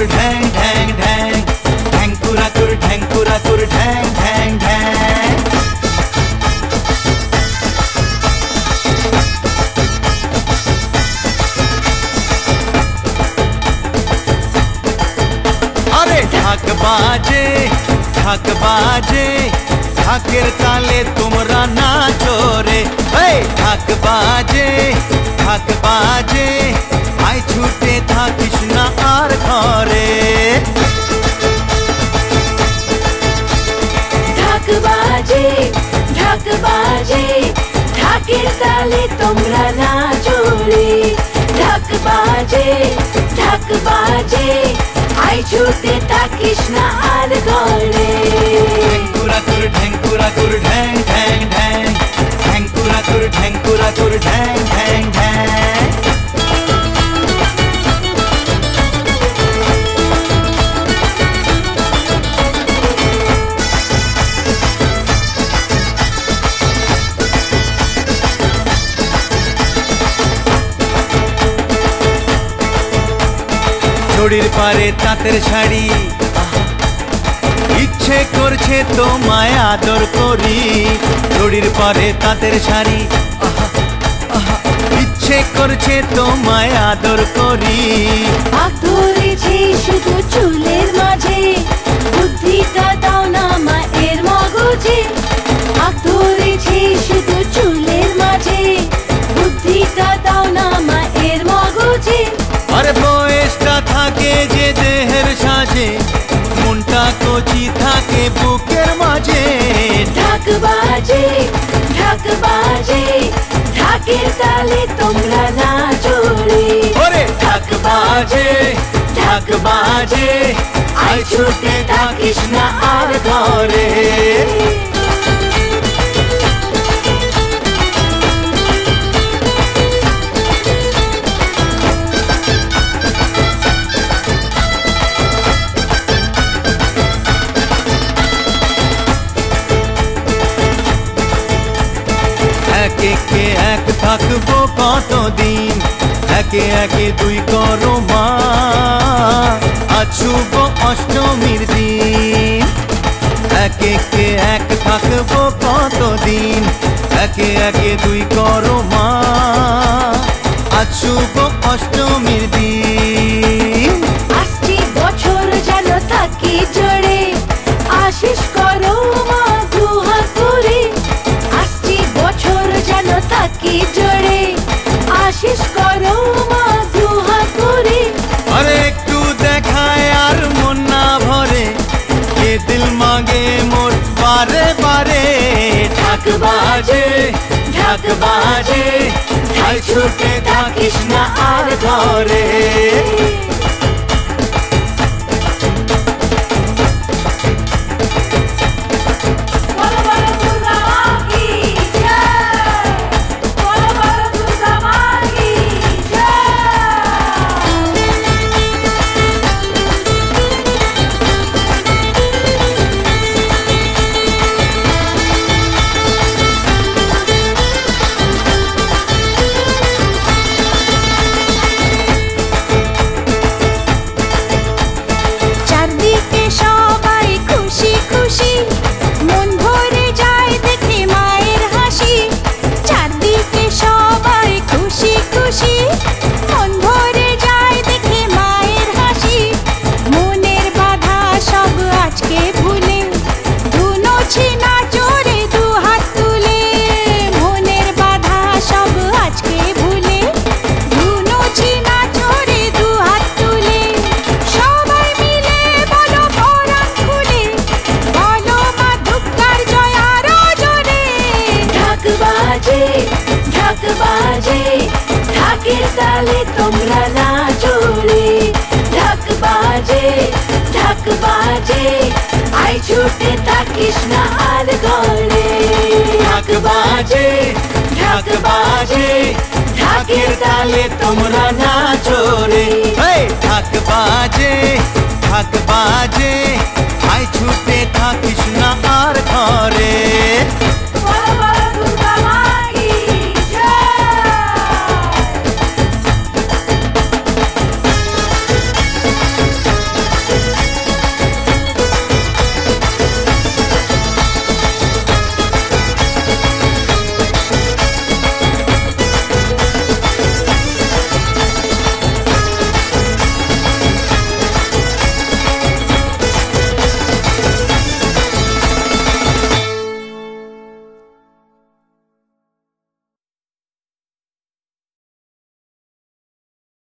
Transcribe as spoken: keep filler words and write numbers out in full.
ঢ্যাং ঢ্যাং ঢ্যাং ঢ্যাংকুরা কুর ঢ্যাংকুরা কুর ঢ্যাং ঢ্যাং ঢ্যাং। আরে ঢাক বাজে ঢাক বাজে ঢাকের তালে তোমরা নাচো রে, এই ঢাক বাজে ঢাক বাজে আয় ছুটে থাকিস না আর ঘরে। ঢাক বাজে ঢাক বাজে ঢাকের তালে তোমরা নাচো রে, ঢাক বাজে ঢাক বাজে আয় ছুটে থাকিস না আর ঘরে। ঢ্যাংকুরা কুর ঢ্যাংকুরা কুর ঢ্যাং ঢ্যাং ঢ্যাং ঢ্যাংকুরা কুর ঢ্যাংকুরা কুর ঢ্যাং ঢ্যাং ঢ্যাং। ছড়ির পারে তাঁতের শাড়ি, ইচ্ছে করছে তোমায় আদর করি। ছড়ির পারে তাঁতের শাড়ি, ইচ্ছে করছে তোমায় আদর করি। আখ ধরেছে শুধু চুলের মাঝে, বুদ্ধিটা দাও না মায়ের মগজে। আখ ধরেছে শুধু চুলের মাঝে, বুদ্ধিটা দাও না মায়ের মগজে। আরে বয়সটা থাকে যে দেহের সাজে, মনটা কচি থাকে বুকের মাঝে। ঢাক বাজে ঢাক বাজে ঢাকের তালে তোমরা নাচো রে, ওরে ঢাক বাজে ঢাক বাজে আয় ছুটে থাকিস না আর ঘরে। একে একে এক থাকবো কতদিন, একে একে দুই করো মা, আজ শুভ অষ্টমীর দিন। একে একে এক থাকবো কতদিন, একে একে দুই করো মা, আজ শুভ অষ্টমীর দিন। আসছে বছর যেন থাকি জড়ে, আশিস করো মা দুহাত করে। আসছে বছর যেন থাকি জড়ে, আশিস করো মা দুহাত করে। আরে একটু দেখায় আর মন না ভরে, এ দিল মাগে মোর বারে বারে। ঢাক বাজে ঢাক বাজে আয় ছুটে থাকিস না আর ঘরে। বলো বলো দুর্গা মা কি জয়, বলো বলো দুর্গা মা কি চারদিকে সবাই খুশি খুশি, মন ভরে যায় দেখে মায়ের হাসি। চারদিকে সবাই খুশি খুশি, মন ভরে যায় দেখে মায়ের হাসি। মনের বাধা সব আজকে ভুলে, ধুনুছি না চোরে দু হাত তুলে। মনের বাধা সব আজকে ভুলে, ধুনুছি না চোরে দু হাত তুলে। সবাই মিলে বলো পরাণ খুলে, বলো মা দুর্গার জয় আরো জোরে। ঢাক বাজে ঢাক বাজে ঢাকের তালে তোমরা নাচো রে, ঢাক বাজে ঢাক বাজে আয় ছুটে থাকিস না আর ঘরে। ঢাক বাজে ঢাক বাজে ঢাকের তালে তোমরা নাচো রে, এই ঢাক বাজে ঢাক বাজে